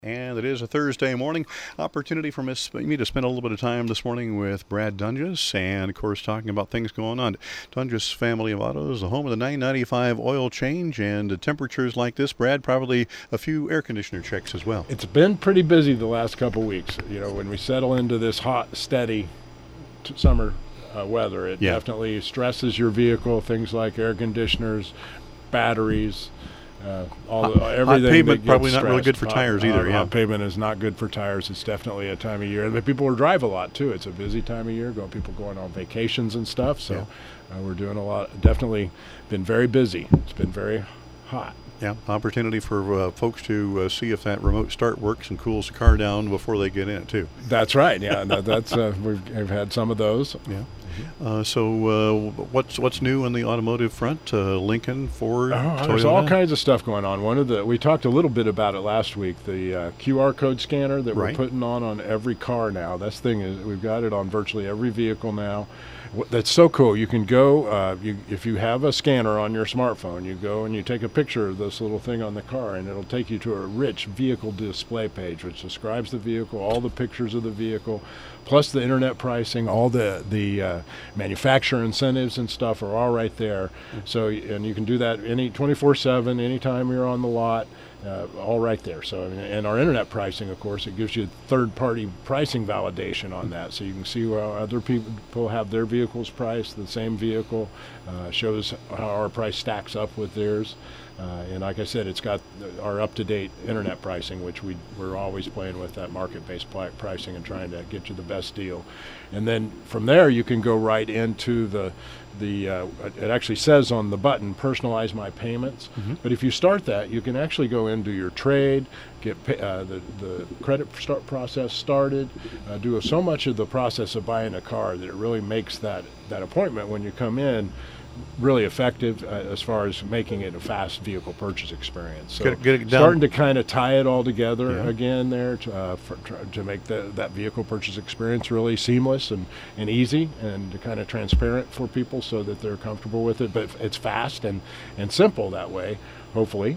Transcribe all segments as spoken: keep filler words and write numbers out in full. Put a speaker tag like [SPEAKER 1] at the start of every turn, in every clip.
[SPEAKER 1] And it is a Thursday morning. Opportunity for Miss me to spend a little bit of time this morning with Brad Dunges and, of course, talking about things going on. Dunges Family of Autos, the home of the nine ninety-five oil change, and temperatures like this, Brad, probably a few air conditioner checks as well.
[SPEAKER 2] It's been pretty busy the last couple weeks. You know, when we settle into this hot, steady t- summer uh, weather, it yeah. definitely stresses your vehicle, things like air conditioners, batteries, Uh, all the,
[SPEAKER 1] hot,
[SPEAKER 2] everything
[SPEAKER 1] hot pavement
[SPEAKER 2] that
[SPEAKER 1] probably
[SPEAKER 2] stressed.
[SPEAKER 1] not really good for tires
[SPEAKER 2] hot,
[SPEAKER 1] either.
[SPEAKER 2] Hot,
[SPEAKER 1] yeah,
[SPEAKER 2] hot pavement is not good for tires. It's definitely a time of year. But people will drive a lot too. It's a busy time of year. Go people going on vacations and stuff. So yeah. uh, we're doing a lot. Definitely been very busy. It's been very hot.
[SPEAKER 1] Yeah, opportunity for uh, folks to uh, see if that remote start works and cools the car down before they get in it too.
[SPEAKER 2] That's right. Yeah, that, that's uh, we've, we've had some of those.
[SPEAKER 1] Yeah. Uh, so uh, what's what's new on the automotive front? Uh, Lincoln, Ford,
[SPEAKER 2] oh,
[SPEAKER 1] Toyota?
[SPEAKER 2] There's all kinds of stuff going on. One of the we talked a little bit about it last week. The uh, Q R code scanner that
[SPEAKER 1] right.
[SPEAKER 2] we're putting on on every car now. This thing is we've got it on virtually every vehicle now. That's so cool. You can go uh, you, if you have a scanner on your smartphone. You go and you take a picture of this little thing on the car, and it'll take you to a rich vehicle display page, which describes the vehicle, all the pictures of the vehicle, plus the internet pricing, all the the uh, manufacturer incentives and stuff are all right there. So and you can do that any twenty-four seven, anytime you're on the lot. Uh, all right there. So, and our internet pricing, of course, it gives you third-party pricing validation on that, so you can see how other people have their vehicles priced. The same vehicle uh, shows how our price stacks up with theirs. Uh, and like I said, it's got our up-to-date internet pricing, which we, we're always playing with that market-based pl- pricing and trying to get you the best deal. And then from there, you can go right into the, the uh, it actually says on the button, personalize my payments. Mm-hmm. But if you start that, you can actually go into your trade, get uh, the, the credit start process started, uh, do so much of the process of buying a car that it really makes that, that appointment when you come in really effective uh, as far as making it a fast vehicle purchase experience. So
[SPEAKER 1] get, get it
[SPEAKER 2] starting to kind of tie it all together
[SPEAKER 1] yeah.
[SPEAKER 2] again there to, uh, for, to make the, that vehicle purchase experience really seamless and, and easy and kind of transparent for people so that they're comfortable with it. But it's fast and, and simple that way. Hopefully.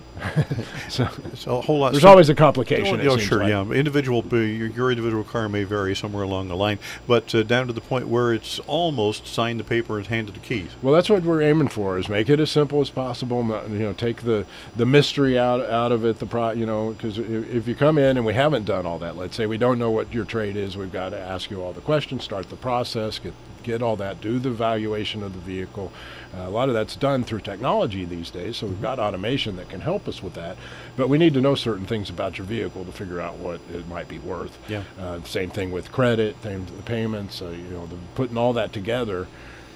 [SPEAKER 2] so
[SPEAKER 1] it's a whole lot.
[SPEAKER 2] There's always a complication.
[SPEAKER 1] Oh,
[SPEAKER 2] it
[SPEAKER 1] sure,
[SPEAKER 2] like.
[SPEAKER 1] yeah. Individual, your, your individual car may vary somewhere along the line, but uh, down to the point where it's almost signed the paper and handed the keys.
[SPEAKER 2] Well, that's what we're aiming for: is make it as simple as possible. You know, take the, the mystery out out of it. The pro, you know, because if, if you come in and we haven't done all that, let's say we don't know what your trade is, we've got to ask you all the questions, start the process, get get all that, do the valuation of the vehicle. Uh, a lot of that's done through technology these days, so we've got automation that can help us with that. But we need to know certain things about your vehicle to figure out what it might be worth.
[SPEAKER 1] Yeah.
[SPEAKER 2] Uh, same thing with credit, same the payments. Uh, you know, the, putting all that together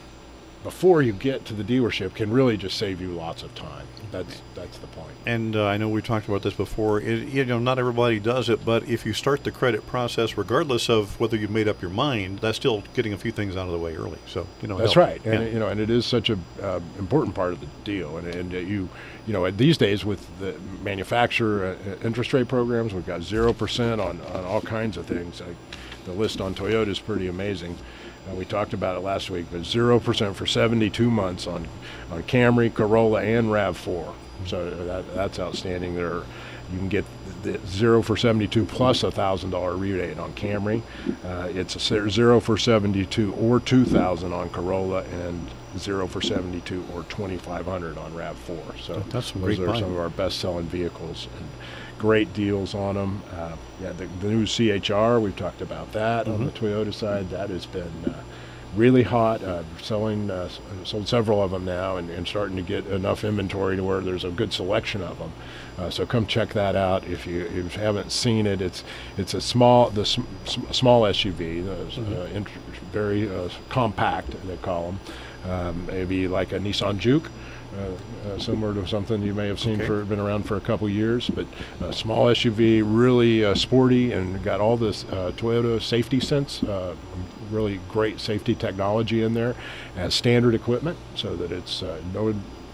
[SPEAKER 2] before you get to the dealership can really just save you lots of time. That's that's the point.
[SPEAKER 1] And uh, I know we talked about this before. It, you know, not everybody does it, but if you start the credit process, regardless of whether you've made up your mind, that's still getting a few things out of the way early. So you know,
[SPEAKER 2] that's
[SPEAKER 1] help.
[SPEAKER 2] right. And
[SPEAKER 1] yeah.
[SPEAKER 2] you know, and it is such a uh, important part of the deal. And and uh, you you know, these days with the manufacturer uh, interest rate programs, we've got zero percent on on all kinds of things. I, the list on Toyota is pretty amazing. Uh, we talked about it last week, but zero percent for seventy-two months on, on Camry, Corolla, and RAV four. So that, that's outstanding. There, you can get the zero for seventy-two plus a one thousand dollars rebate on Camry. Uh, it's a zero for seventy-two or two thousand dollars on Corolla, and zero for seventy-two or twenty-five hundred dollars on RAV four. So
[SPEAKER 1] that's some
[SPEAKER 2] those
[SPEAKER 1] great
[SPEAKER 2] are
[SPEAKER 1] buying.
[SPEAKER 2] some of our best-selling vehicles. And great deals on them. Uh, yeah, the, the new C H R, we've talked about that mm-hmm. on the Toyota side. That has been uh, really hot. Uh, selling, uh, sold several of them now, and, and starting to get enough inventory to where there's a good selection of them. Uh, so come check that out if you, if you haven't seen it. It's it's a small the sm- small S U V, uh, mm-hmm. uh, int- very uh, compact they call them. Um, maybe like a Nissan Juke. Uh, uh, similar to something you may have seen
[SPEAKER 1] okay.
[SPEAKER 2] for been around for a couple years, but a small S U V, really uh, sporty, and got all this uh, Toyota safety sense, uh, really great safety technology in there, as standard equipment, so that it's uh, no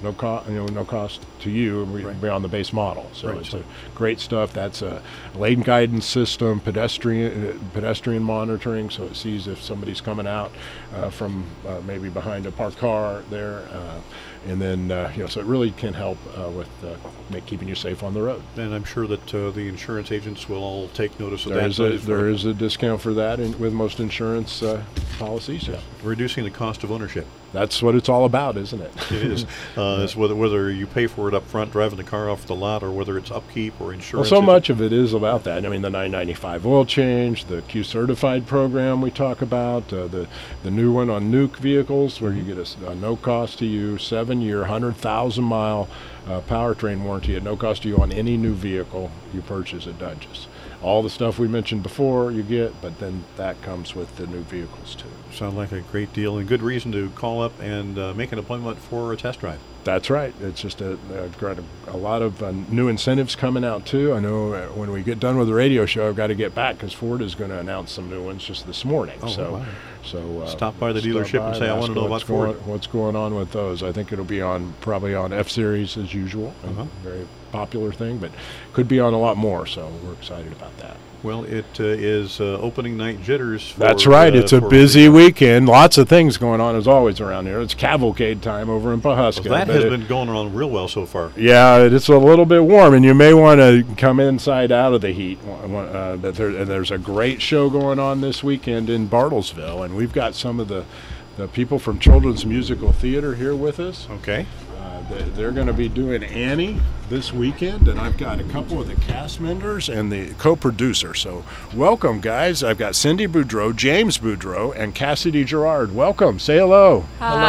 [SPEAKER 2] no cost, you know, no cost to you
[SPEAKER 1] Right.
[SPEAKER 2] beyond the base model. So
[SPEAKER 1] Right.
[SPEAKER 2] it's a great stuff. That's a lane guidance system, pedestrian uh, pedestrian monitoring, so it sees if somebody's coming out uh, from uh, maybe behind a parked car there, uh, and then uh, you know, so it really can help uh, with uh, make, keeping you safe on the road.
[SPEAKER 1] And I'm sure that uh, the insurance agents will all take notice of
[SPEAKER 2] There
[SPEAKER 1] that.
[SPEAKER 2] is a there is a discount for that in, with most insurance uh, policies. Yeah.
[SPEAKER 1] Reducing the cost of ownership.
[SPEAKER 2] That's what it's all about, isn't it?
[SPEAKER 1] It is. Uh, it's whether whether you pay for it up front, driving the car off the lot, or whether it's upkeep or
[SPEAKER 2] Well,
[SPEAKER 1] insurance.
[SPEAKER 2] so
[SPEAKER 1] Is-
[SPEAKER 2] much of it is about that. I mean, the nine ninety-five oil change, the Q certified program we talk about, uh, the the new one on Nuke vehicles, where you get a, s- a no cost to you, seven year, one hundred thousand mile uh, powertrain warranty at no cost to you on any new vehicle you purchase at Dungeons. All the stuff we mentioned before you get, but then that comes with the new vehicles too.
[SPEAKER 1] Sound like a great deal and good reason to call up and uh, make an appointment for a test drive.
[SPEAKER 2] That's right. It's just a, a, got a, a lot of uh, new incentives coming out too. I know uh, when we get done with the radio show, I've got to get back because Ford is going to announce some new ones just this morning.
[SPEAKER 1] Oh,
[SPEAKER 2] so,
[SPEAKER 1] wow.
[SPEAKER 2] so uh,
[SPEAKER 1] Stop by the
[SPEAKER 2] stop
[SPEAKER 1] dealership
[SPEAKER 2] by
[SPEAKER 1] and say, "I
[SPEAKER 2] ask
[SPEAKER 1] wanna know about
[SPEAKER 2] what's
[SPEAKER 1] Ford."
[SPEAKER 2] going- What's going on with those? I think it'll be on probably on F Series as usual. A
[SPEAKER 1] Uh-huh.
[SPEAKER 2] very popular thing, but could be on a lot more. So we're excited about that.
[SPEAKER 1] Well, it uh, is uh, opening night jitters. For,
[SPEAKER 2] That's right.
[SPEAKER 1] uh,
[SPEAKER 2] It's a
[SPEAKER 1] for-
[SPEAKER 2] busy weekend. Lots of things going on as always around here. It's cavalcade time over in Pawhuska.
[SPEAKER 1] Well, that
[SPEAKER 2] but
[SPEAKER 1] has
[SPEAKER 2] it-
[SPEAKER 1] been going on real well so far.
[SPEAKER 2] Yeah, it's a little bit warm, and you may want to come inside out of the heat. Uh, but there, and there's a great show going on this weekend in Bartlesville, and we've got some of the, the people from Children's Musical Theater here with us.
[SPEAKER 1] Okay.
[SPEAKER 2] Uh, they, they're going to be doing Annie this weekend, and I've got a couple of the cast members and the co-producer. So welcome, guys. I've got Cindy Boudreau, James Boudreau, and Cassidy Gerard. Welcome. Say hello.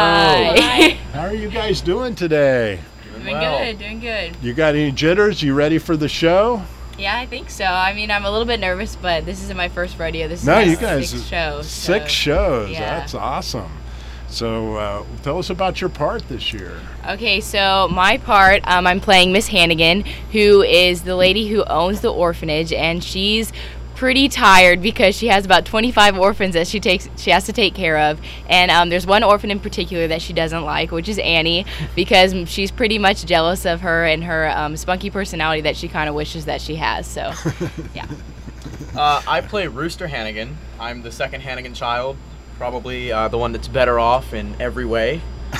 [SPEAKER 3] Hi.
[SPEAKER 2] How are you guys doing today?
[SPEAKER 3] Doing good, doing good.
[SPEAKER 2] You got any jitters? You ready for the show?
[SPEAKER 3] Yeah, I think so. I mean, I'm a little bit nervous, but this isn't my first rodeo. This is
[SPEAKER 2] No,
[SPEAKER 3] my
[SPEAKER 2] you guys,
[SPEAKER 3] sixth show.
[SPEAKER 2] Six
[SPEAKER 3] so-
[SPEAKER 2] shows.
[SPEAKER 3] yeah.
[SPEAKER 2] That's awesome. So uh, tell us about your part this year.
[SPEAKER 3] Okay, so my part, um, I'm playing Miss Hannigan, who is the lady who owns the orphanage, and she's pretty tired because she has about twenty-five orphans that she takes she has to take care of, and um, there's one orphan in particular that she doesn't like, which is Annie, because she's pretty much jealous of her and her um, spunky personality that she kind of wishes that she has. So yeah.
[SPEAKER 4] Uh, I play Rooster Hannigan. I'm the second Hannigan child, probably uh, the one that's better off in every way.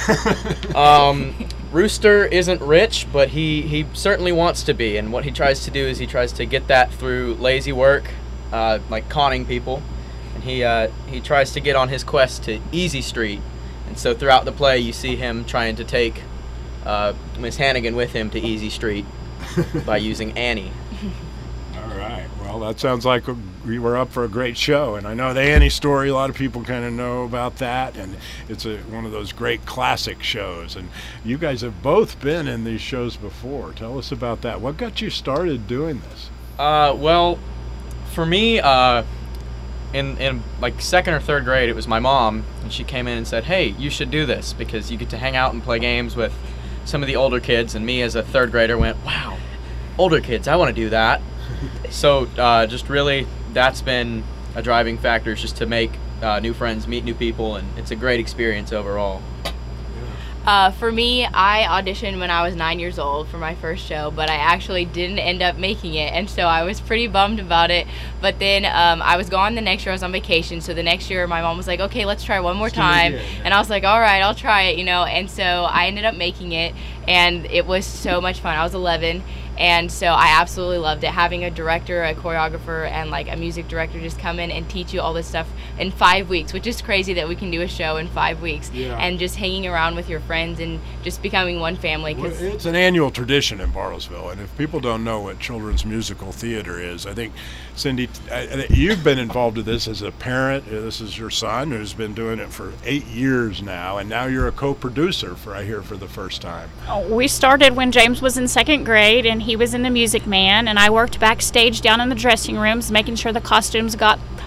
[SPEAKER 4] um, Rooster isn't rich, but he, he certainly wants to be, and what he tries to do is he tries to get that through lazy work, uh, like conning people, and he uh, he tries to get on his quest to Easy Street, and so throughout the play you see him trying to take uh, Miss Hannigan with him to Easy Street by using Annie.
[SPEAKER 2] All right. Well, that sounds like we were up for a great show, and I know the Annie story. A lot of people kind of know about that, and it's a, one of those great classic shows. And you guys have both been in these shows before. Tell us about that. What got you started doing this?
[SPEAKER 4] Uh, well, for me, uh, in in like second or third grade, it was my mom, and she came in and said, "Hey, you should do this because you get to hang out and play games with some of the older kids." And me, as a third grader, went, "Wow, older kids, I want to do that." So uh, just really, that's been a driving factor, is just to make uh, new friends, meet new people, and it's a great experience overall.
[SPEAKER 3] Uh, for me, I auditioned when I was nine years old for my first show, but I actually didn't end up making it, and so I was pretty bummed about it. But then um, I was gone the next year. I was on vacation, so the next year my mom was like, "Okay, let's try one more time," and I was like, "All right, I'll try it," you know. And so I ended up making it, and it was so much fun. I was eleven. And so I absolutely loved it. Having a director, a choreographer, and like a music director just come in and teach you all this stuff in five weeks, which is crazy that we can do a show in five weeks.
[SPEAKER 2] Yeah.
[SPEAKER 3] And just hanging around with your friends and just becoming one family.
[SPEAKER 2] Well,
[SPEAKER 3] 'Cause
[SPEAKER 2] it's an annual tradition in Bartlesville, and if people don't know what Children's Musical Theater is, I think, Cindy, I- I- you've been involved with this as a parent. Uh, This is your son who's been doing it for eight years now, and now you're a co-producer for I hear for the first time.
[SPEAKER 5] We started when James was in second grade, and he was in the Music Man, and I worked backstage down in the dressing rooms making sure the costumes got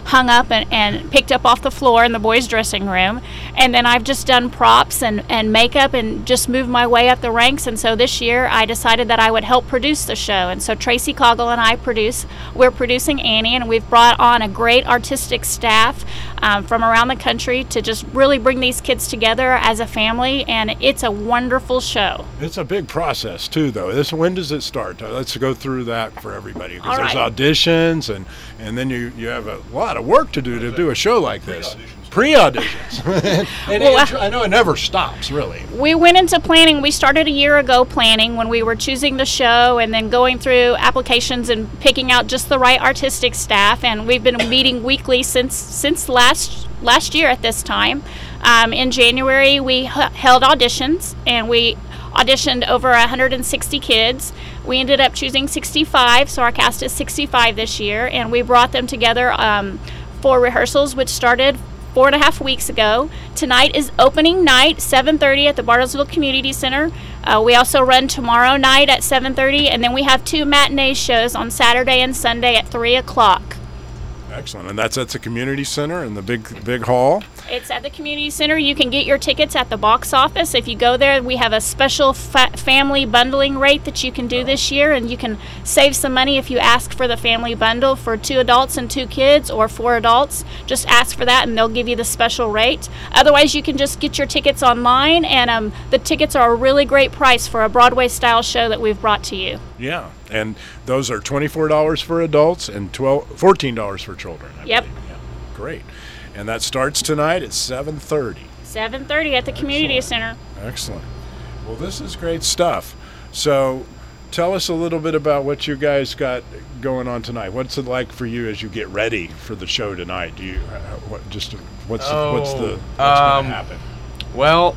[SPEAKER 5] hung up and, and picked up off the floor in the boys' dressing room. And then I've just done props and, and makeup and just moved my way up the ranks. And so this year I decided that I would help produce the show. And so Tracy Coggle and I produce, we're producing Annie, and we've brought on a great artistic staff um, from around the country to just really bring these kids together as a family. And it's a wonderful show.
[SPEAKER 2] It's a big process too, though. This when does it start? Uh, let's go through that for everybody, because
[SPEAKER 5] All
[SPEAKER 2] there's
[SPEAKER 5] right.
[SPEAKER 2] auditions and and then you you have a lot of work to do to do a show like this. Pre-auditions. and
[SPEAKER 5] Well,
[SPEAKER 2] it, I know it never stops, really.
[SPEAKER 5] We went into planning. We started a year ago planning when we were choosing the show and then going through applications and picking out just the right artistic staff. And we've been meeting weekly since since last last year at this time. Um, in January, we h- held auditions, and we auditioned over one hundred sixty kids. We ended up choosing sixty-five, so our cast is sixty-five this year, and we brought them together um, for rehearsals, which started four and a half weeks ago. Tonight is opening night, seven thirty at the Bartlesville Community Center. Uh, we also run tomorrow night at seven thirty, and then we have two matinee shows on Saturday and Sunday at three o'clock.
[SPEAKER 2] Excellent. And that's at the community center in the big big hall.
[SPEAKER 5] It's at the community center. You can get your tickets at the box office. If you go there, we have a special fa- family bundling rate that you can do this year, and you can save some money if you ask for the family bundle for two adults and two kids, or four adults. Just ask for that and they'll give you the special rate. Otherwise, you can just get your tickets online, and um, the tickets are a really great price for a Broadway style show that we've brought to you.
[SPEAKER 2] Yeah, and those are twenty-four dollars for adults and twelve, fourteen dollars for children. I
[SPEAKER 5] Yep.
[SPEAKER 2] believe. Yeah. Great. And that starts tonight at seven thirty.
[SPEAKER 5] seven thirty at the community center.
[SPEAKER 2] Excellent. Well, this is great stuff. So tell us a little bit about what you guys got going on tonight. What's it like for you as you get ready for the show tonight? Do you uh, what just what's
[SPEAKER 4] Oh,
[SPEAKER 2] what's the what's
[SPEAKER 4] um,
[SPEAKER 2] going to happen?
[SPEAKER 4] Well,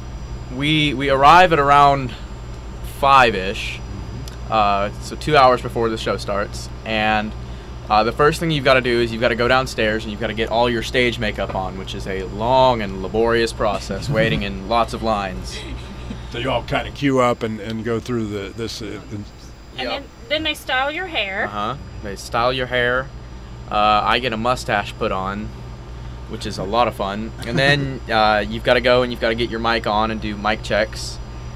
[SPEAKER 4] we we arrive at around five-ish, uh, so two hours before the show starts, and uh, the first thing you've got to do is you've got to go downstairs and you've got to get all your stage makeup on, which is a long and laborious process, waiting in lots of lines.
[SPEAKER 2] So you all kind of queue up and, and go through the this. Uh,
[SPEAKER 5] And then, then they style your hair.
[SPEAKER 4] Uh huh. They style your hair. Uh, I get a mustache put on, which is a lot of fun. And then uh, you've got to go and you've got to get your mic on and do mic checks.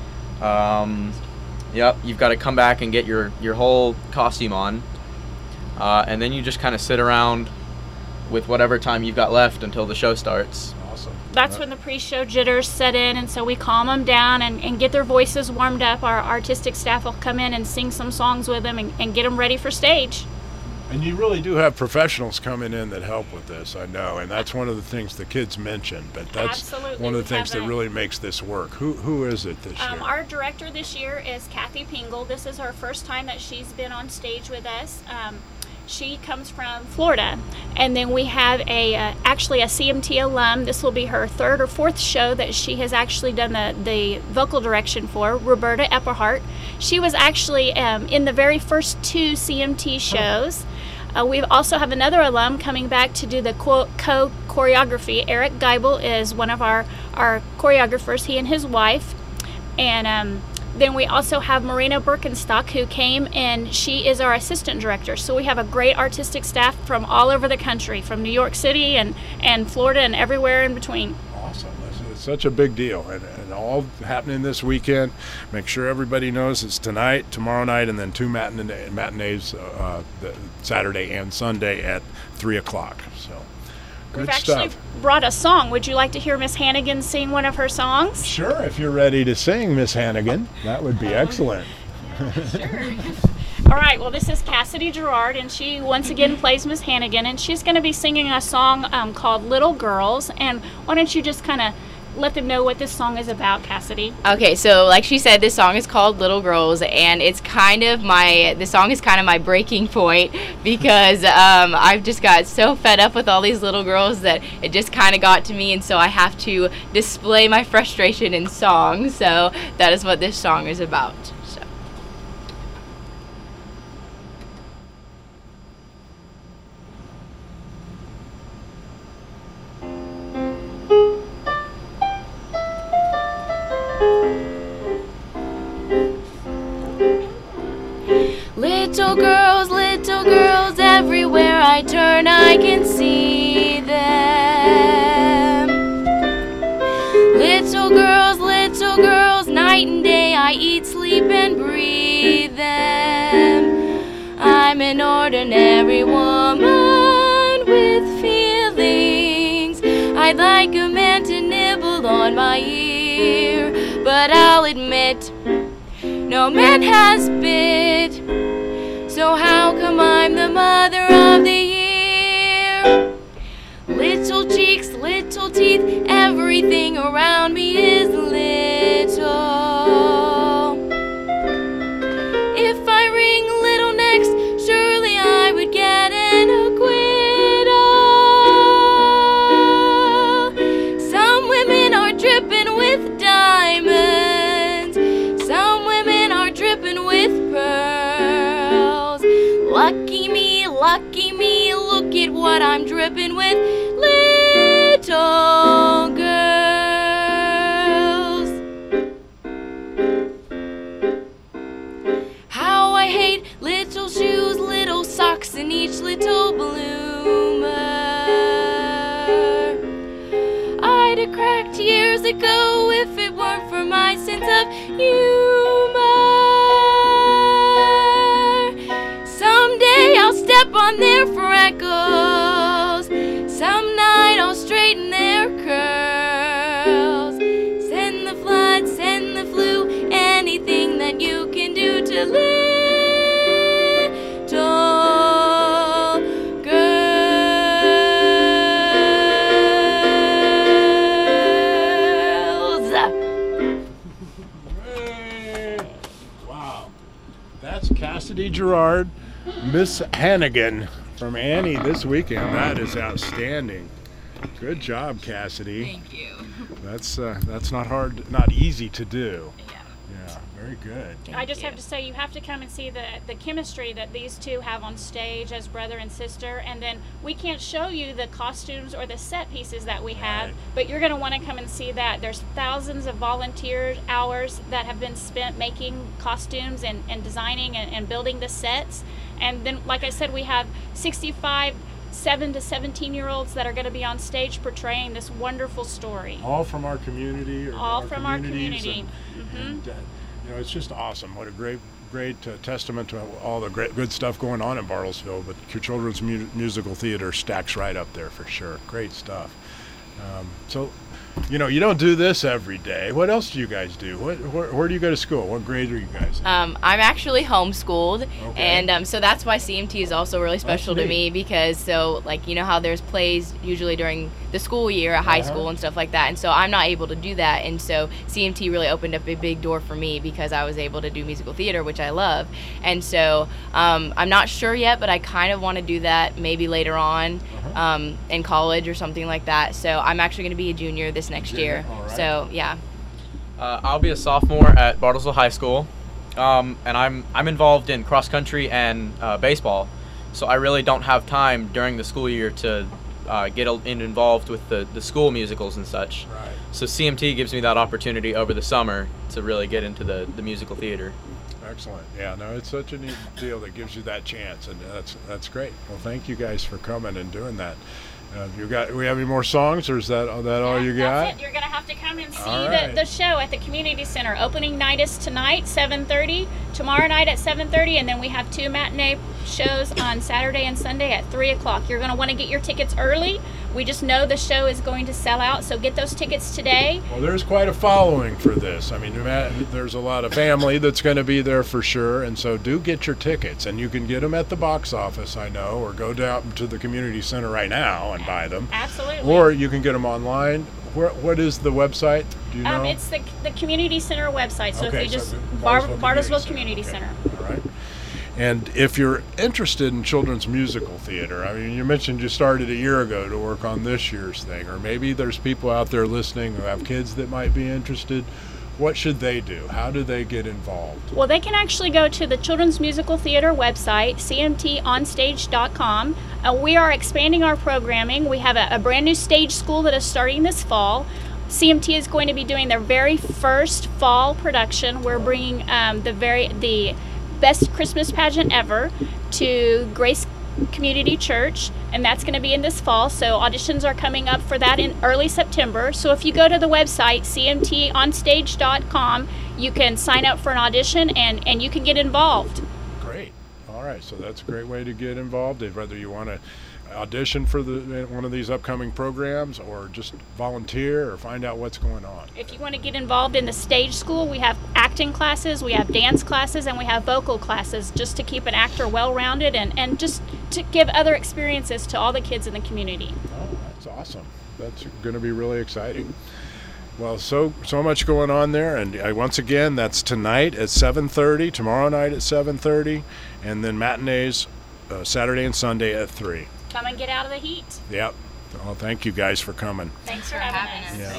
[SPEAKER 4] Um, yep. You've got to come back and get your your whole costume on, uh, and then you just kind of sit around with whatever time you've got left until the show starts.
[SPEAKER 2] awesome.
[SPEAKER 5] That's when the pre-show jitters set in, and so we calm them down and, and get their voices warmed up. Our artistic staff will come in and sing some songs with them and, and get them ready for stage.
[SPEAKER 2] And you really do have professionals coming in that help with this, I know, and that's one of the things the kids mentioned. But that's
[SPEAKER 5] Absolutely,
[SPEAKER 2] one of
[SPEAKER 5] we
[SPEAKER 2] the things
[SPEAKER 5] have
[SPEAKER 2] that
[SPEAKER 5] a-
[SPEAKER 2] really makes this work. Who who is it this
[SPEAKER 5] Um,
[SPEAKER 2] year?
[SPEAKER 5] our director this year is Kathy Pingle. This is her first time that she's been on stage with us. Um, she comes from Florida, and then we have a uh, actually a C M T alum. This will be her third or fourth show that she has actually done the, the vocal direction for, Roberta Epperhart. She was actually um, in the very first two C M T shows. Uh, we also have another alum coming back to do the co- co-choreography. Eric Geibel is one of our, our choreographers, he and his wife. And um, then we also have Marina Birkenstock, who came, and she is our assistant director. So we have a great artistic staff from all over the country, from New York City and, and Florida and everywhere in between.
[SPEAKER 2] Awesome. It's, it's such a big deal, and, and all happening this weekend. Make sure everybody knows it's tonight, tomorrow night, and then two matinee, matinees uh, the Saturday and Sunday at three o'clock. So
[SPEAKER 5] We've
[SPEAKER 2] good
[SPEAKER 5] actually
[SPEAKER 2] stuff.
[SPEAKER 5] brought a song. Would you like to hear Miss Hannigan sing one of her songs?
[SPEAKER 2] Sure, if you're ready to sing, Miss Hannigan, that would be excellent.
[SPEAKER 5] All right, well, this is Cassidy Gerard, and she once again plays Miss Hannigan, and she's going to be singing a song um, called Little Girls. And why don't you just kind of let them know what this song is about, Cassidy?
[SPEAKER 3] Okay, so like she said, this song is called Little Girls, and it's kind of my, the song is kind of my breaking point, because um, I've just got so fed up with all these little girls that it just kind of got to me, and so I have to display my frustration in song. So that is what this song is about. So. Little girls, little girls, everywhere I turn I can see them. Little girls, little girls, night and day I eat, sleep, and breathe them. I'm an ordinary woman with feelings. I'd like a man to nibble on my ear, but I'll admit, no man has bit. So how come I'm the mother of the year? Little cheeks, little teeth, everything around me is little. If I wring little necks, surely I would get an acquittal. Some women are dripping with diamonds, some women are dripping with pearls. Lucky me, lucky me, look at what I'm dripping with, little girls. How I hate little shoes, little socks, and each little bloomer. I'd have cracked years ago if it weren't for my sense of humor. Someday I'll step on their freckles, some night I'll straighten their curls. Send the flood, send the flu, anything that you can do to little girls.
[SPEAKER 2] Hey. Wow. That's Cassidy Gerard, Miss Hannigan from Annie this weekend. That is outstanding. Good job, Cassidy.
[SPEAKER 3] Thank you.
[SPEAKER 2] That's uh, that's not hard, not easy to do.
[SPEAKER 3] Yeah.
[SPEAKER 2] Yeah, very good.
[SPEAKER 5] I just
[SPEAKER 3] you.
[SPEAKER 5] have to say, you have to come and see the, the chemistry that these two have on stage as brother and sister. And then we can't show you the costumes or the set pieces that we have,
[SPEAKER 2] Right.
[SPEAKER 5] but you're going to want to come and see that. There's thousands of volunteer hours that have been spent making costumes and, and designing and, and building the sets. And then, like I said, we have sixty-five seven to seventeen year olds that are going to be on stage portraying this wonderful story.
[SPEAKER 2] All from our community. Or
[SPEAKER 5] All
[SPEAKER 2] our
[SPEAKER 5] from our
[SPEAKER 2] communities
[SPEAKER 5] community.
[SPEAKER 2] And,
[SPEAKER 5] Mhm.
[SPEAKER 2] and, uh, you know, it's just awesome. What a great, great uh, testament to all the great, good stuff going on in Bartlesville. But your children's mu- musical theater stacks right up there for sure. Great stuff. Um, so, you know, you don't do this every day. What else do you guys do? What, where, where do you go to school? What grade are you guys in?
[SPEAKER 3] Um, I'm actually homeschooled,
[SPEAKER 2] Okay.
[SPEAKER 3] and um, so that's why C M T is also really special to
[SPEAKER 2] neat.
[SPEAKER 3] me, because so like you know how there's plays usually during the school year at high
[SPEAKER 2] Uh-huh.
[SPEAKER 3] school and stuff like that, and so I'm not able to do that, and so C M T really opened up a big door for me because I was able to do musical theater, which I love, and so um, I'm not sure yet, but I kind of want to do that maybe later on
[SPEAKER 2] Uh-huh.
[SPEAKER 3] um, in college or something like that. So I'm actually going to be a junior this next
[SPEAKER 2] Junior,
[SPEAKER 3] year.
[SPEAKER 2] all right.
[SPEAKER 3] So yeah.
[SPEAKER 4] Uh, I'll be a sophomore at Bartlesville High School, um, and I'm I'm involved in cross country and uh, baseball. So I really don't have time during the school year to uh, get a- in involved with the, the school musicals and such.
[SPEAKER 2] Right.
[SPEAKER 4] So C M T gives me that opportunity over the summer to really get into the, the musical theater.
[SPEAKER 2] Excellent. Yeah, no, it's such a neat deal that gives you that chance, and that's that's great. Well, thank you guys for coming and doing that. Uh, you got? We have any more songs, or is that oh, that all you got?
[SPEAKER 5] That's it. You're going to have to come and see
[SPEAKER 2] All right.
[SPEAKER 5] the, the show at the community center. Opening night is tonight, seven thirty. Tomorrow night at seven thirty, and then we have two matinee shows on Saturday and Sunday at three o'clock. You're going to want to get your tickets early. We just know the show is going to sell out, so get those tickets today.
[SPEAKER 2] Well, there's quite a following for this. I mean, there's a lot of family that's going to be there for sure, and so do get your tickets, and you can get them at the box office, I know, or go down to the community center right now and buy them,
[SPEAKER 5] Absolutely.
[SPEAKER 2] or you can get them online. Where, what is the website? Do you know?
[SPEAKER 5] Um, it's the, the community center website. So
[SPEAKER 2] Okay,
[SPEAKER 5] if you
[SPEAKER 2] so
[SPEAKER 5] just
[SPEAKER 2] the
[SPEAKER 5] Bar-
[SPEAKER 2] Bartlesville
[SPEAKER 5] Bartlesville
[SPEAKER 2] Community
[SPEAKER 5] Community
[SPEAKER 2] Center.
[SPEAKER 5] Center.
[SPEAKER 2] All right. And if you're interested in children's musical theater, I mean, you mentioned you started a year ago to work on this year's thing, or maybe there's people out there listening who have kids that might be interested. What should they do? How do they get involved?
[SPEAKER 5] Well, they can actually go to the Children's Musical Theater website, c m t on stage dot com. Uh, we are expanding our programming. We have a, a brand new stage school that is starting this fall. C M T is going to be doing their very first fall production. We're bringing um, the very the best Christmas pageant ever to Grace Community Church, and that's going to be in this fall. So auditions are coming up for that in early September. So if you go to the website c m t on stage dot com, you can sign up for an audition and, and you can get involved.
[SPEAKER 2] Great. All right, so that's a great way to get involved, whether you want to audition for the one of these upcoming programs or just volunteer or find out what's going on.
[SPEAKER 5] If you want to get involved in the stage school, we have acting classes, we have dance classes, and we have vocal classes, just to keep an actor well-rounded and, and just to give other experiences to all the kids in the community.
[SPEAKER 2] Oh, that's awesome. That's going to be really exciting. Well, so so much going on there, and uh, once again, that's tonight at seven thirty, tomorrow night at seven thirty, and then matinees uh, Saturday and Sunday at three.
[SPEAKER 5] Come and get out of the heat.
[SPEAKER 2] Yep. Well, thank you guys for coming.
[SPEAKER 5] Thanks for
[SPEAKER 3] for
[SPEAKER 5] having
[SPEAKER 3] having
[SPEAKER 5] us.
[SPEAKER 3] us.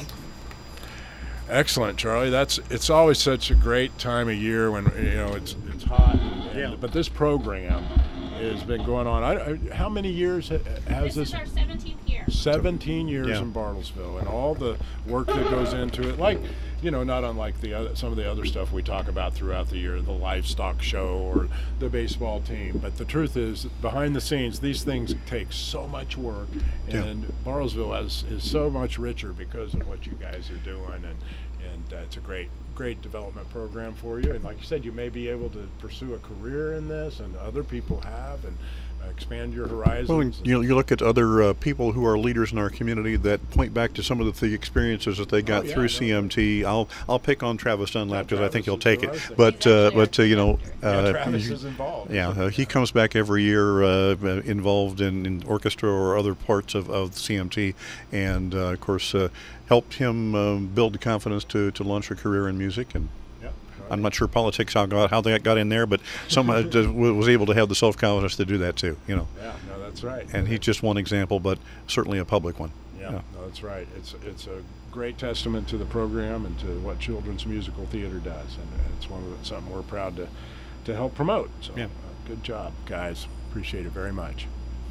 [SPEAKER 2] Yeah. Excellent, Charlie. That's it's always such a great time of year when you know it's it's hot. And,
[SPEAKER 1] Yeah.
[SPEAKER 2] But this program has been going on. I, I, how many years ha- has
[SPEAKER 5] This
[SPEAKER 2] this?
[SPEAKER 5] is our seventeenth year.
[SPEAKER 2] seventeen years
[SPEAKER 1] Yeah.
[SPEAKER 2] in Bartlesville, and all the work that goes into it, like, you know, not unlike the other, some of the other stuff we talk about throughout the year, the livestock show or the baseball team. But the truth is, behind the scenes, these things take so much work,
[SPEAKER 1] Yeah.
[SPEAKER 2] and Bartlesville is, is so much richer because of what you guys are doing, and and uh, it's a great, great development program for you. And like you said, you may be able to pursue a career in this, and other people have, and uh, expand your horizons.
[SPEAKER 1] Well, and, you know, you look at other uh, people who are leaders in our community that point back to some of the, the experiences that they got
[SPEAKER 2] Oh, yeah,
[SPEAKER 1] through
[SPEAKER 2] no.
[SPEAKER 1] C M T. I'll I'll pick on Travis Dunlap because I think he'll
[SPEAKER 2] Travis
[SPEAKER 1] take
[SPEAKER 2] is
[SPEAKER 1] it.
[SPEAKER 2] what I was thinking.
[SPEAKER 1] But
[SPEAKER 3] He's
[SPEAKER 1] uh,
[SPEAKER 3] actually
[SPEAKER 1] but uh, you know,
[SPEAKER 2] Yeah,
[SPEAKER 1] uh,
[SPEAKER 2] Travis
[SPEAKER 1] he-
[SPEAKER 2] is involved.
[SPEAKER 1] yeah, uh, he comes back every year uh, involved in, in orchestra or other parts of, of C M T, and uh, of course uh, helped him um, build the confidence to, to launch a career in music. And
[SPEAKER 2] Yep.
[SPEAKER 1] I'm not sure politics how got how they got in there, but someone was able to have the self confidence to do that too. You know,
[SPEAKER 2] Yeah, no, that's right.
[SPEAKER 1] and he's just one example, but certainly a public one.
[SPEAKER 2] Yeah,
[SPEAKER 1] Yeah.
[SPEAKER 2] no, that's right. It's it's a great testament to the program and to what Children's Musical Theater does, and, and it's one of the, something we're proud to to help promote. So,
[SPEAKER 1] Yeah.
[SPEAKER 2] uh, good job, guys. Appreciate it very much.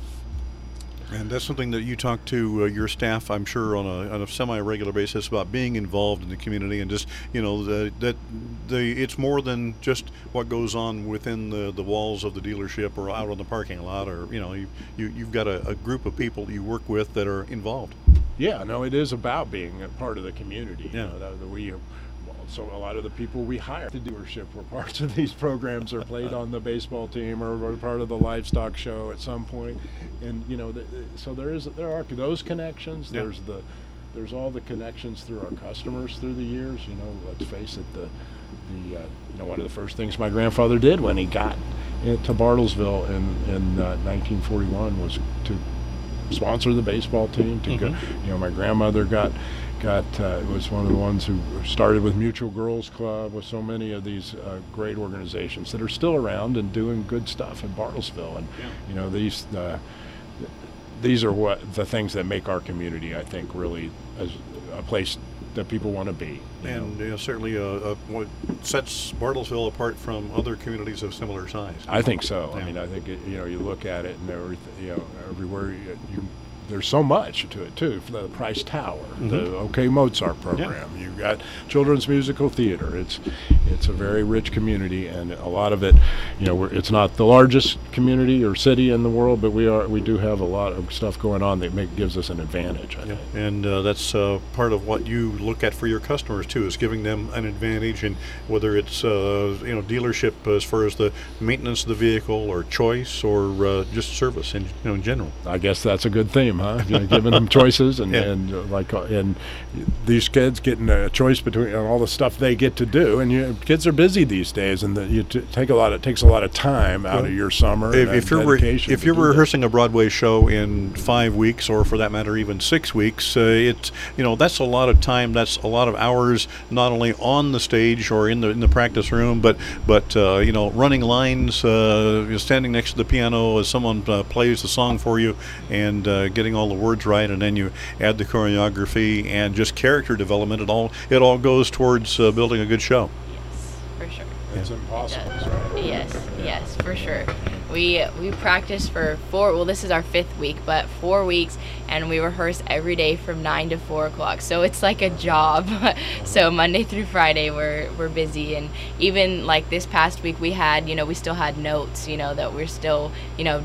[SPEAKER 1] And that's something that you talk to uh, your staff, I'm sure, on a, on a semi-regular basis about being involved in the community, and just, you know, the, that the it's more than just what goes on within the, the walls of the dealership or out on the parking lot, or, you know, you, you, you've got a, a group of people that you work with that are involved.
[SPEAKER 2] Yeah, no, it is about being a part of the community.
[SPEAKER 1] Yeah.
[SPEAKER 2] You know, that, that we, so a lot of the people we hire at the dealership were parts of these programs, or played on the baseball team, or were part of the livestock show at some point. And you know, the, so there is there are those connections.
[SPEAKER 1] Yeah.
[SPEAKER 2] There's the there's all the connections through our customers through the years. You know, let's face it, the the uh, you know, one of the first things my grandfather did when he got into Bartlesville in in uh, nineteen forty-one was to sponsor the baseball team. To go, you know, my grandmother got got uh, was one of the ones who started with Mutual Girls Club, with so many of these uh, great organizations that are still around and doing good stuff in Bartlesville. And you know, these uh, these are what the things that make our community, I think, really as a place that people want to be. you
[SPEAKER 1] And
[SPEAKER 2] know.
[SPEAKER 1] you know, certainly uh, uh, what sets Bartlesville apart from other communities of similar size.
[SPEAKER 2] I think so.
[SPEAKER 1] Yeah.
[SPEAKER 2] I mean, I think it, you know, you look at it and everything, you know, everywhere you, you there's so much to it too. The Price Tower, the OK Mozart program. You've got Children's Musical Theater. It's it's a very rich community, and a lot of it, you know, we're, it's not the largest community or city in the world, but we are we do have a lot of stuff going on that make, gives us an advantage, I think.
[SPEAKER 1] And uh, that's uh, part of what you look at for your customers too, is giving them an advantage, and whether it's uh, you know, dealership as far as the maintenance of the vehicle, or choice, or uh, just service in, you know, in general.
[SPEAKER 2] I guess that's a good theme, huh? You know, giving them choices, and,
[SPEAKER 1] Yeah.
[SPEAKER 2] and uh, like uh, and these kids getting a choice between, you know, all the stuff they get to do. And you, kids are busy these days, and the, you t- take a lot. It takes a lot of time out of your summer.
[SPEAKER 1] If,
[SPEAKER 2] and
[SPEAKER 1] if you're re-
[SPEAKER 2] dedication
[SPEAKER 1] if
[SPEAKER 2] to
[SPEAKER 1] you're
[SPEAKER 2] do that.
[SPEAKER 1] rehearsing a Broadway show in five weeks, or for that matter even six weeks, uh, it's, you know, that's a lot of time. That's a lot of hours, not only on the stage or in the in the practice room, but but uh, you know, running lines, uh, you're standing next to the piano as someone uh, plays the song for you, and uh, getting all the words right, and then you add the choreography and just character development. It all it all goes towards uh, building a good show.
[SPEAKER 3] Yes, for sure.
[SPEAKER 2] It's impossible.
[SPEAKER 3] Yes.
[SPEAKER 2] Right?
[SPEAKER 3] Yes, yes, for sure. We we practice for four. Well, this is our fifth week, but four weeks, and we rehearse every day from nine to four o'clock. So it's like a job. So Monday through Friday, we're we're busy, and even like this past week, we had, you know, we still had notes, you know, that we're still, you know, just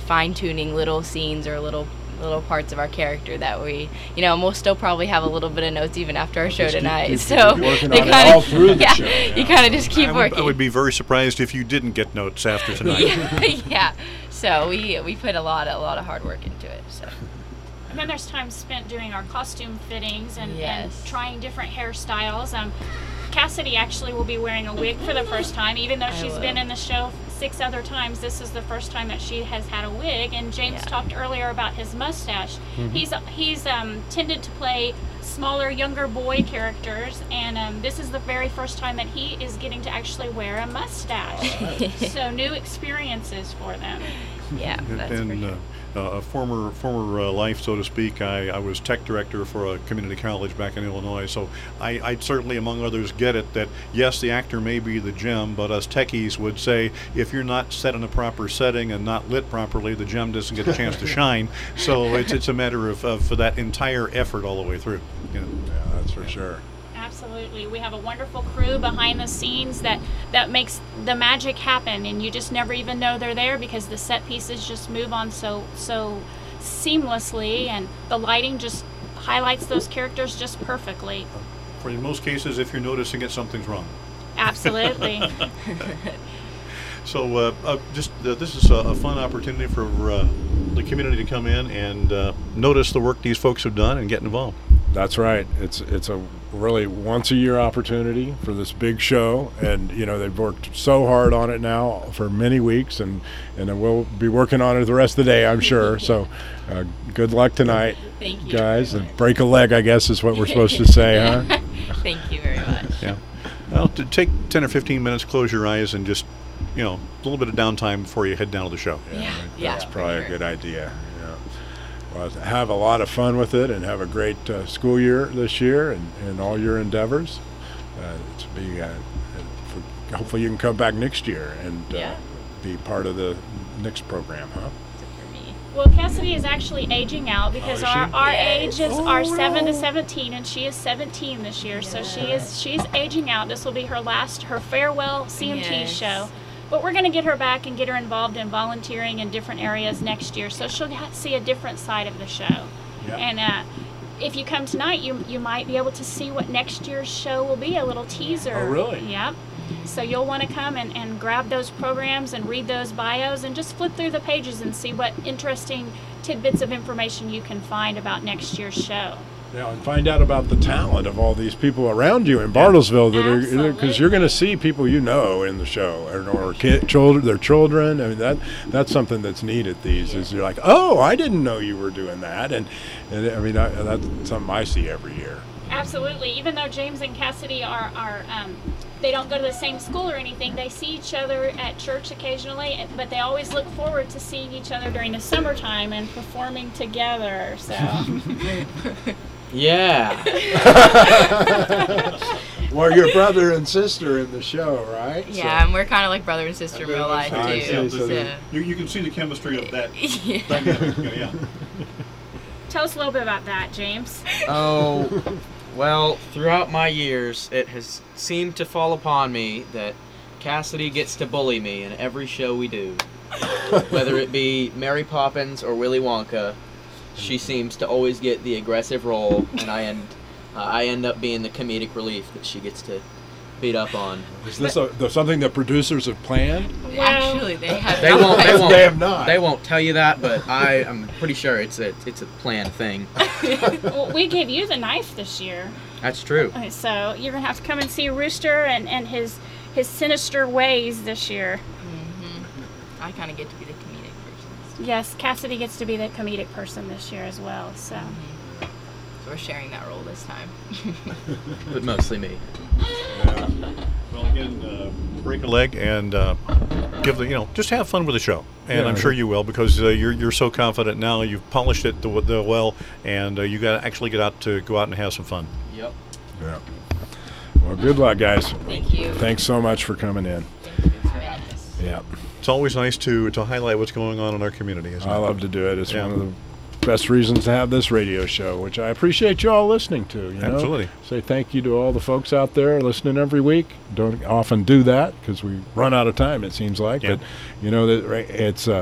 [SPEAKER 3] fine tuning little scenes or little little parts of our character that we, you know, and we'll still probably have a little bit of notes even after our show
[SPEAKER 2] Just keep-
[SPEAKER 3] tonight.
[SPEAKER 2] keep-
[SPEAKER 3] so
[SPEAKER 2] keep working
[SPEAKER 3] they
[SPEAKER 2] on it
[SPEAKER 3] kind
[SPEAKER 2] all
[SPEAKER 3] of
[SPEAKER 2] through the
[SPEAKER 3] yeah,
[SPEAKER 2] show, yeah.
[SPEAKER 3] you kind of just keep
[SPEAKER 1] I would,
[SPEAKER 3] working.
[SPEAKER 1] I would be very surprised if you didn't get notes after tonight.
[SPEAKER 3] yeah, yeah. So we we put a lot a lot of hard work into it. So
[SPEAKER 5] And then there's time spent doing our costume fittings and,
[SPEAKER 3] Yes.
[SPEAKER 5] and trying different hairstyles. Um, Cassidy actually will be wearing a wig for the first time, even though
[SPEAKER 3] I
[SPEAKER 5] she's
[SPEAKER 3] will.
[SPEAKER 5] been in the show six other times. This is the first time that she has had a wig. And James
[SPEAKER 3] Yeah.
[SPEAKER 5] talked earlier about his mustache. He's he's um, tended to play smaller, younger boy characters, and um, this is the very first time that he is getting to actually wear a mustache. So new experiences for them.
[SPEAKER 3] yeah, that's for
[SPEAKER 1] and
[SPEAKER 3] sure.
[SPEAKER 1] uh, uh, a former former uh, life, so to speak, I, I was tech director for a community college back in Illinois, so I, I certainly, among others, get it that, yes, the actor may be the gem, but us techies would say if you're not set in a proper setting and not lit properly, the gem doesn't get a chance to shine. So it's it's a matter of, of for that entire effort all the way through. You know.
[SPEAKER 2] Yeah, that's for sure.
[SPEAKER 5] Absolutely. We have a wonderful crew behind the scenes that, that makes the magic happen, and you just never even know they're there because the set pieces just move on so so seamlessly, and the lighting just highlights those characters just perfectly.
[SPEAKER 1] For in most cases, if you're noticing it, something's wrong.
[SPEAKER 5] Absolutely.
[SPEAKER 1] So uh, uh, just uh, this is a, a fun opportunity for uh, the community to come in and uh, notice the work these folks have done and get involved.
[SPEAKER 2] That's right. It's it's a really once a year opportunity for this big show, and you know they've worked so hard on it now for many weeks, and and then we'll be working on it the rest of the day, I'm sure. So, uh, good luck tonight,
[SPEAKER 3] Thank you
[SPEAKER 2] guys,
[SPEAKER 3] very
[SPEAKER 2] and
[SPEAKER 3] much.
[SPEAKER 2] break a leg, I guess is what we're supposed to say, huh?
[SPEAKER 3] Thank you very much.
[SPEAKER 1] Yeah. Well, to take ten or fifteen minutes, close your eyes, and just, you know, a little bit of downtime before you head down to the show.
[SPEAKER 3] Yeah, yeah,
[SPEAKER 2] That's
[SPEAKER 3] for
[SPEAKER 2] probably a
[SPEAKER 3] sure.
[SPEAKER 2] good idea. Yeah. Well, have a lot of fun with it, and have a great uh, school year this year, and, and all your endeavors. Uh, to be, uh, for, hopefully, you can come back next year and uh,
[SPEAKER 3] Yeah.
[SPEAKER 2] be part of the next program, huh?
[SPEAKER 3] For me.
[SPEAKER 5] Well, Cassidy is actually aging out because
[SPEAKER 2] Oh, is
[SPEAKER 5] our,
[SPEAKER 2] she?
[SPEAKER 5] our
[SPEAKER 3] Yes.
[SPEAKER 5] ages
[SPEAKER 2] Oh,
[SPEAKER 5] are seven to
[SPEAKER 2] no.
[SPEAKER 5] seventeen, and she is seventeen this year. So she is she's aging out. This will be her last, her farewell C M T
[SPEAKER 3] Yes.
[SPEAKER 5] show. But we're going to get her back and get her involved in volunteering in different areas next year, so she'll ha- see a different side of the show.
[SPEAKER 2] Yeah.
[SPEAKER 5] And uh, if you come tonight, you you might be able to see what next year's show will be, a little teaser.
[SPEAKER 2] Oh, really?
[SPEAKER 5] Yep. So you'll want to come and, and grab those programs and read those bios and just flip through the pages and see what interesting tidbits of information you can find about next year's show.
[SPEAKER 2] Yeah, and find out about the talent of all these people around you in Bartlesville that are, because you're going to see people you know in the show, or, or kid, children, their children. I mean, that that's something that's neat at these. Is you're like, oh, I didn't know you were doing that, and, and I mean, I, that's something I see every year.
[SPEAKER 5] Absolutely. Even though James and Cassidy are, are um, they don't go to the same school or anything, they see each other at church occasionally, and- but they always look forward to seeing each other during the summertime and performing together. So
[SPEAKER 4] Yeah.
[SPEAKER 2] Well, your brother and sister in the show, right?
[SPEAKER 3] Yeah, and we're kind of like brother and sister in real life
[SPEAKER 2] I
[SPEAKER 3] too.
[SPEAKER 2] see, so
[SPEAKER 3] So,
[SPEAKER 1] You, you can see the chemistry of that
[SPEAKER 3] yeah.
[SPEAKER 1] dynamic. Yeah, yeah.
[SPEAKER 5] tell us a little bit about that, James.
[SPEAKER 4] Oh, well, throughout my years, it has seemed to fall upon me that Cassidy gets to bully me in every show we do. Whether it be Mary Poppins or Willy Wonka, she seems to always get the aggressive role, and I end, uh, I end up being the comedic relief that she gets to beat up on.
[SPEAKER 2] Is this a, the, something that producers have planned?
[SPEAKER 3] Actually, they have.
[SPEAKER 4] They won't. They won't.
[SPEAKER 2] They have not.
[SPEAKER 4] They won't tell you that, but I am pretty sure it's a it's a planned thing.
[SPEAKER 5] Well, we gave you the knife this year,
[SPEAKER 4] That's true.
[SPEAKER 5] Okay, so you're gonna have to come and see Rooster and, and his his sinister ways this year.
[SPEAKER 3] I kind of get to be the comedic person.
[SPEAKER 5] Yes, Cassidy gets to be the comedic person this year as well. So
[SPEAKER 3] So we're sharing that role this time.
[SPEAKER 4] But mostly me.
[SPEAKER 1] Well, again, uh, break a leg and uh, give the, you know, just have fun with the show. And
[SPEAKER 2] Yeah.
[SPEAKER 1] I'm sure you will, because uh, you're you're so confident now. You've polished it the, the well, and uh, you got to actually get out to go out and have some fun.
[SPEAKER 4] Yep.
[SPEAKER 2] Yeah. Well, good luck, guys.
[SPEAKER 3] Thank you.
[SPEAKER 2] Thanks so much for coming in.
[SPEAKER 3] Thank you for having us.
[SPEAKER 2] Yeah.
[SPEAKER 1] It's always nice to to highlight what's going on in our community, isn't
[SPEAKER 2] I
[SPEAKER 1] it?
[SPEAKER 2] love to do it. It's
[SPEAKER 1] Yeah.
[SPEAKER 2] one of the best reasons to have this radio show, which I appreciate you all listening to. You know?
[SPEAKER 1] Absolutely.
[SPEAKER 2] Say thank you to all the folks out there listening every week. Don't often do that because we run out of time, it seems like.
[SPEAKER 1] Yeah.
[SPEAKER 2] But you know that right, it's uh,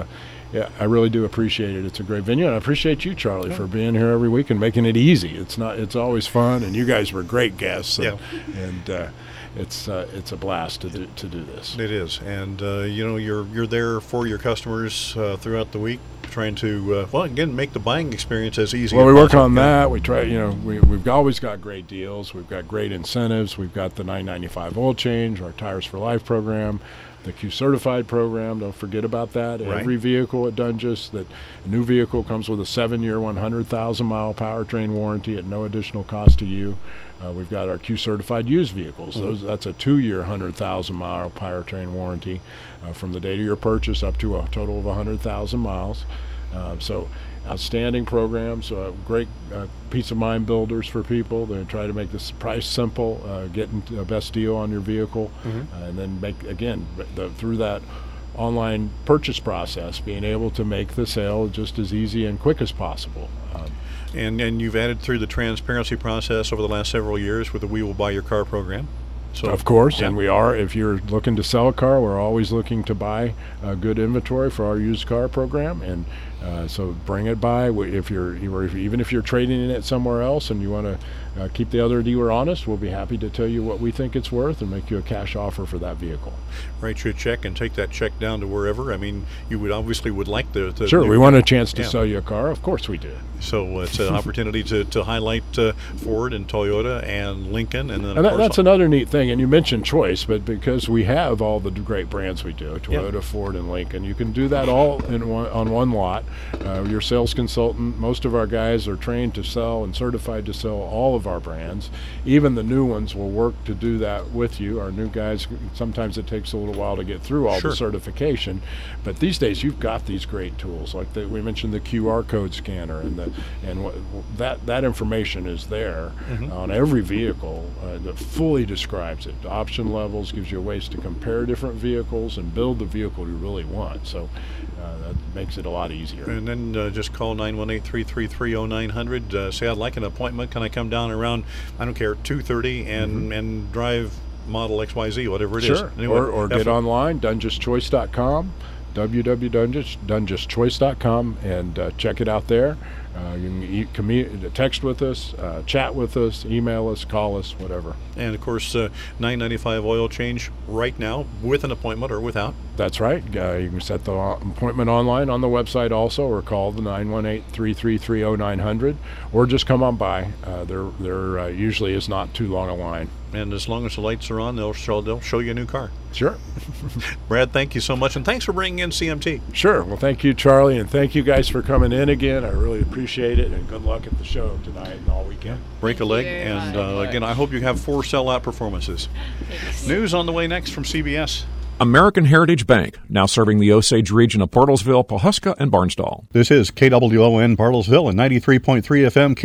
[SPEAKER 2] Yeah, I really do appreciate it. It's a great venue, and I appreciate you, Charlie, yeah. for being here every week and making it easy. It's not. It's always fun, and you guys were great guests. And,
[SPEAKER 1] yeah.
[SPEAKER 2] and uh, it's uh, it's a blast to do to do this.
[SPEAKER 1] It is, and uh, you know you're you're there for your customers uh, throughout the week, trying to uh, well again make the buying experience as easy.
[SPEAKER 2] Well,
[SPEAKER 1] as
[SPEAKER 2] we work
[SPEAKER 1] possible.
[SPEAKER 2] on that. We try. You know, we we've always got great deals. We've got great incentives. We've got the nine ninety-five oil change, our Tires for Life program, the Q Certified program. Don't forget about that.
[SPEAKER 1] Right.
[SPEAKER 2] Every vehicle at Dunges, that a new vehicle comes with a seven-year, one hundred thousand mile powertrain warranty at no additional cost to you. Uh, we've got our Q Certified used vehicles.
[SPEAKER 1] Mm-hmm.
[SPEAKER 2] Those, that's a two-year, one hundred thousand mile powertrain warranty uh, from the date of your purchase up to a total of one hundred thousand miles. Uh, so outstanding programs, uh, great uh, peace of mind builders for people. They try to make this price simple, uh, getting the best deal on your vehicle,
[SPEAKER 1] mm-hmm.
[SPEAKER 2] uh, and then make, again, the, through that online purchase process, being able to make the sale just as easy and quick as possible. Um,
[SPEAKER 1] And and you've added through the transparency process over the last several years with the We Will Buy Your Car program. So,
[SPEAKER 2] of course,
[SPEAKER 1] yeah.
[SPEAKER 2] and we are. If you're looking to sell a car, we're always looking to buy uh, good inventory for our used car program, and uh, so bring it by. If you're, or if, even if you're trading it somewhere else and you want to uh, keep the other dealer honest, we'll be happy to tell you what we think it's worth and make you a cash offer for that vehicle.
[SPEAKER 1] Write you a check and take that check down to wherever. I mean, you would obviously would like the. the
[SPEAKER 2] sure,
[SPEAKER 1] the,
[SPEAKER 2] we want a chance to
[SPEAKER 1] yeah.
[SPEAKER 2] sell you a car. Of course we do.
[SPEAKER 1] So it's an opportunity to, to highlight uh, Ford and Toyota and Lincoln, and then
[SPEAKER 2] and
[SPEAKER 1] of
[SPEAKER 2] that,
[SPEAKER 1] course
[SPEAKER 2] that's another neat thing. And you mentioned choice, but because we have all the great brands we do, Toyota,
[SPEAKER 1] yeah.
[SPEAKER 2] Ford, and Lincoln, you can do that all in one, on one lot. Uh, your sales consultant, most of our guys are trained to sell and certified to sell all of our brands. Even the new ones will work to do that with you. Our new guys, sometimes it takes a little while to get through all
[SPEAKER 1] sure.
[SPEAKER 2] the certification, but these days you've got these great tools. Like the, we mentioned the Q R code scanner, and the and what, that that information is there
[SPEAKER 1] mm-hmm.
[SPEAKER 2] on every vehicle uh, that fully describes it. The option levels gives you ways to compare different vehicles and build the vehicle you really want. So uh, that makes it a lot easier.
[SPEAKER 1] And then uh, just call nine one eight, three three three, oh nine hundred. Uh, say I'd like an appointment. Can I come down around, I don't care, two thirty and, mm-hmm. and drive model X Y Z, whatever it
[SPEAKER 2] sure.
[SPEAKER 1] is.
[SPEAKER 2] Sure,
[SPEAKER 1] Anyway,
[SPEAKER 2] or, or get online, dunges choice dot com, w w w dot dunges choice dot com, and uh, check it out there. Uh, you can e- commu- text with us, uh, chat with us, email us, call us, whatever.
[SPEAKER 1] And of course, uh, nine ninety-five oil change right now with an appointment or without.
[SPEAKER 2] That's right. Uh, you can set the appointment online on the website also, or call the nine one eight, three three three, oh nine hundred, or just come on by. Uh, there there uh, usually is not too long a line.
[SPEAKER 1] And as long as the lights are on, they'll show, they'll show you a new car.
[SPEAKER 2] Sure.
[SPEAKER 1] Brad, thank you so much, and thanks for bringing in C M T.
[SPEAKER 2] Sure. Well, thank you, Charlie, and thank you guys for coming in again. I really appreciate it, and good luck at the show tonight and all weekend.
[SPEAKER 1] Break a leg, and uh, again, I hope you have four sellout performances.
[SPEAKER 3] Thanks.
[SPEAKER 1] News on the way next from C B S.
[SPEAKER 6] American Heritage Bank, now serving the Osage region of Bartlesville, Pawhuska, and Barnsdall.
[SPEAKER 1] This is K W O N Bartlesville and ninety-three point three F M.